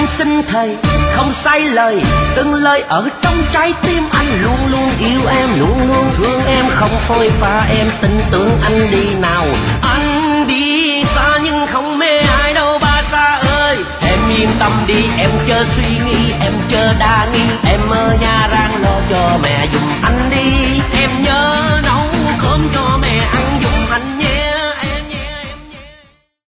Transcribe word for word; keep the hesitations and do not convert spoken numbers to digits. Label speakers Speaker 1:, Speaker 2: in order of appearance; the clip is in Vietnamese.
Speaker 1: Anh xin thầy không sai lời, từng lời ở trong trái tim anh luôn luôn yêu em, luôn luôn thương em, không phôi pha em, tin tưởng anh đi nào. Anh đi xa nhưng không mê ai đâu ba xa ơi, em yên tâm đi, em chớ suy nghĩ, em chớ đa nghi, em ở nhà